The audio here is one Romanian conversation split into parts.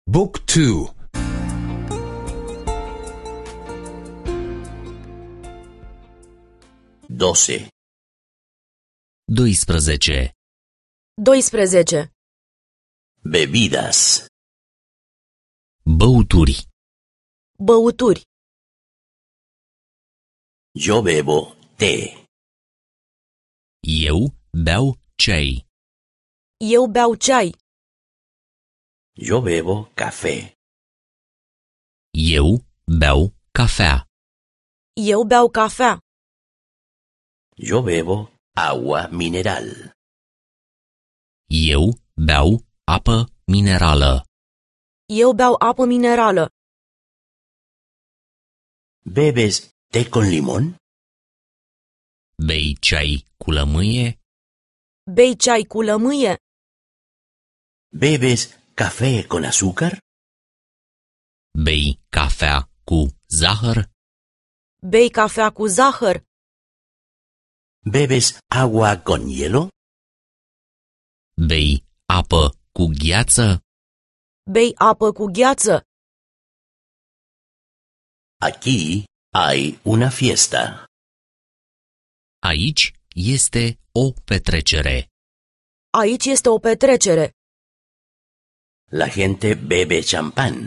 Book 2. 12. 12. 12. Bebidas. Băuturi. Băuturi. Yo bebo té. Eu beau ceai. Eu beau ceai. Yo bebo café. Eu beau cafea. Eu beau cafea. Yo bebo agua mineral. Eu beau apă minerală. Eu beau apă minerală. ¿Bebes té con limón? Bei ceai cu lămâie? Bei ceai cu lămâie? ¿Bebes café con azúcar? Bei cafea cu zahăr? Bei cafea cu zahăr? ¿Bebes agua con hielo? Bei apă cu gheață? Bei apă cu gheață? Aquí hay una fiesta. Aici este o petrecere. Aici este o petrecere. La gente bebe champán.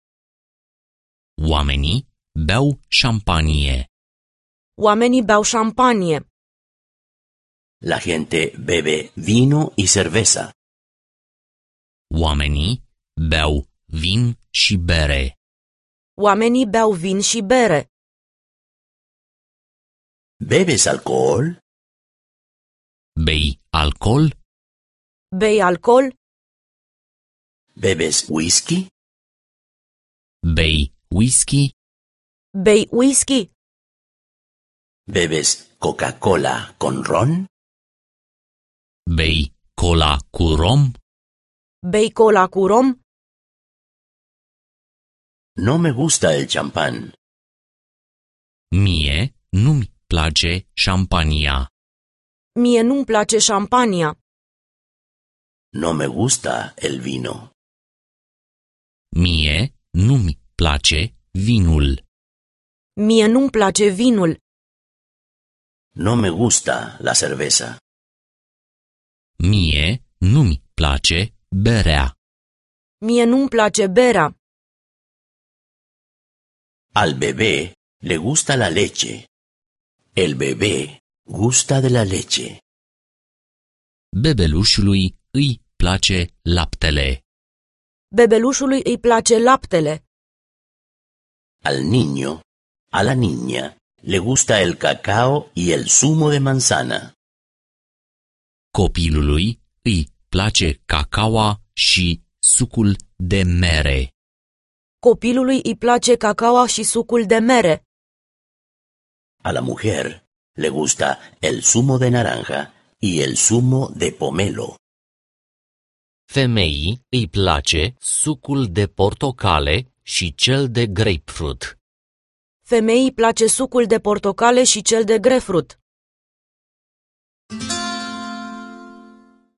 Oamenii beau șampanie. Oamenii beau șampanie. La gente bebe vino y cerveza. Oamenii beau vin și bere. Oamenii beau vin și bere. ¿Bebes alcohol? Bei alcool? Bei alcool? ¿Bebes whisky? Bei whisky? Bei whisky? ¿Bebes Coca-Cola con ron? Bei cola cu rom? Bei cola cu rom? No me gusta el champán. Mie nu-mi place șampania. Mie nu-mi place șampania. No me gusta el vino. Mie nu-mi place vinul. Mie nu-mi place vinul. No me gusta la cerveza. Mie nu-mi place berea. Mie nu-mi place berea. Al bebé le gusta la leche. El bebé gusta de la leche. Bebelușului îi place laptele. Bebelușului îi place laptele. Al niño, a la niña, le gusta el cacao y el zumo de manzana. Copilului îi place cacaoa și sucul de mere. Copilului îi place cacaoa și sucul de mere. A la mujer le gusta el zumo de naranja y el zumo de pomelo. Femeii îi place sucul de portocale și cel de grapefruit. Femeii place sucul de portocale și cel de grapefruit.